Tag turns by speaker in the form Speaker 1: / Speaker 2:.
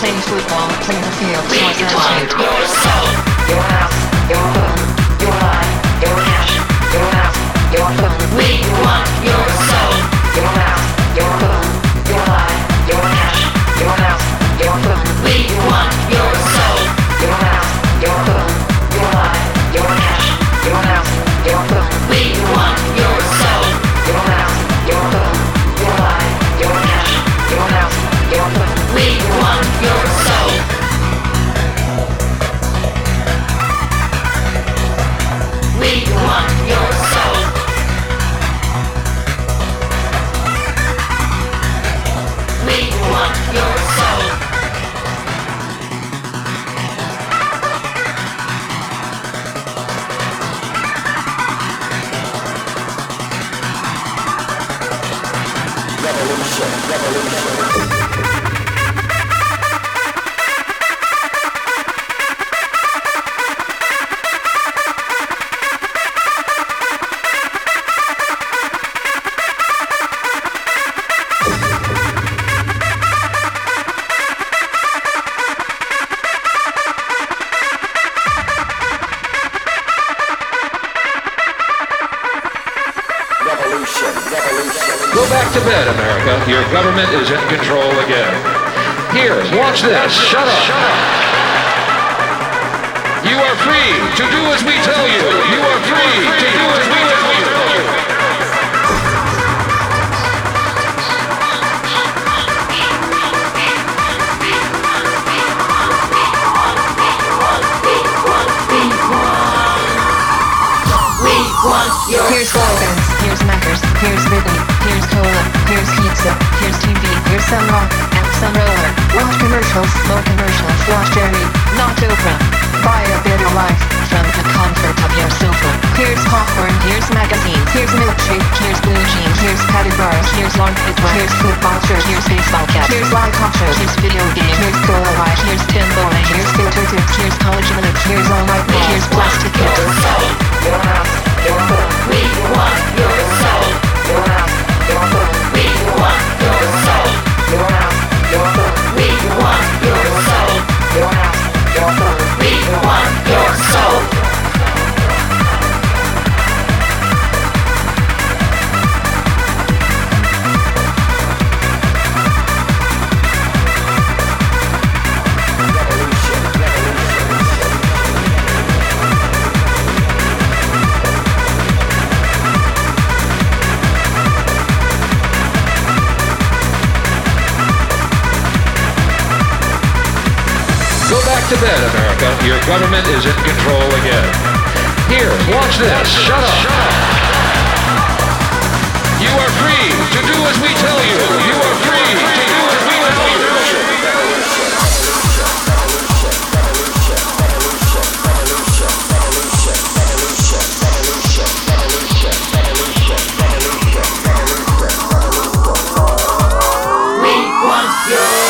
Speaker 1: play football, play the field,
Speaker 2: We
Speaker 1: source and
Speaker 2: want
Speaker 1: shoot.
Speaker 2: your soul.
Speaker 3: Your house, your home, your life, your cash, your house, your phone.
Speaker 2: We want your soul.
Speaker 3: Your house, your home, your life, your cash, your house, your phone.
Speaker 2: We want your soul.
Speaker 3: Your house, your home, your life, your cash, your house, your phone.
Speaker 2: We want your soul.
Speaker 3: Your house, your home, your life, your cash, your house, your phone.
Speaker 2: We want your soul. We want your soul. We want your soul.
Speaker 4: Go back to bed, America. Your government is in control again. Here, watch this. Shut up. You are free to do as we tell you. You are free to do as we tell you.
Speaker 1: Here's slogans, here's matters, here's rhythm, here's cola, here's pizza, here's TV, here's some rock, and some roller. Watch commercials, more commercials, watch Jerry, not Oprah. Buy a better life, from the comfort of your sofa. Here's popcorn, here's magazines, here's milkshake, here's blue jeans, here's patty bars, here's armpit wear, here's football shirt, here's baseball cap, here's live talk shows, here's video games, here's cola light, here's tin bowling, here's filter tips, here's college minutes, here's all night ball, here's plastic
Speaker 2: Your
Speaker 1: kids.
Speaker 2: soul.
Speaker 3: Your house, your home,
Speaker 2: We want your soul.
Speaker 3: your house, your home,
Speaker 2: We want your soul.
Speaker 3: your house, your home,
Speaker 2: We want your soul.
Speaker 3: your house, your home.
Speaker 2: We want your soul.
Speaker 4: Go back to bed, America. Your government is in control again. Here, watch this. Shut up. You are free to do as we tell you. You are free to do as we tell you.
Speaker 2: We want your